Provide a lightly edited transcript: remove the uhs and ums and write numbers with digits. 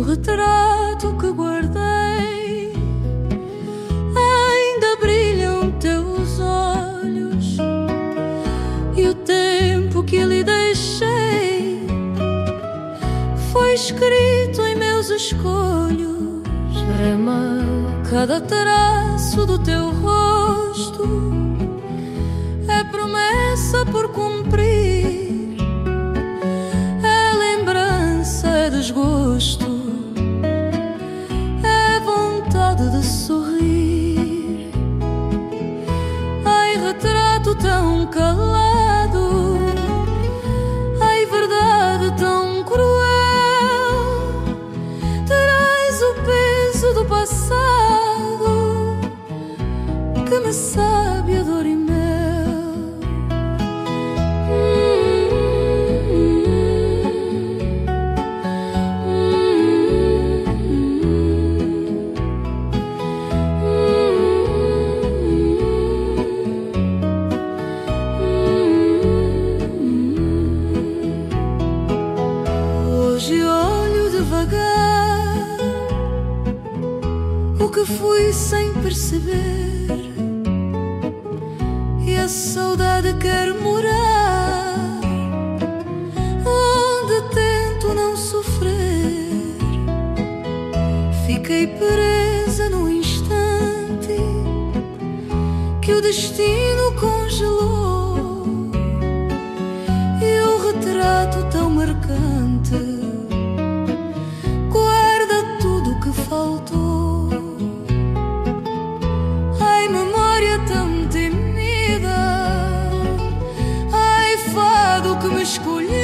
retrato que guardei ainda brilham teus olhos, e o tempo que lhe deixei foi escrito em meus escolhos. Trema cada traço do teu rosto, é promessa por cumprir, é lembrança, é desgosto, é vontade de sorrir. Ai, retrato tão calado, ai, verdade tão cruel, terás o peso do passado que me sabe a dor e mel. Hoje olho devagar o que fui sem perceber, e a saudade quer morar onde tento não sofrer. Fiquei presa no instante que o destino congelou, e o retrato tão marcante guarda tudo o que faltou. Ai, memória tão temida, ai, fado que me escolheu,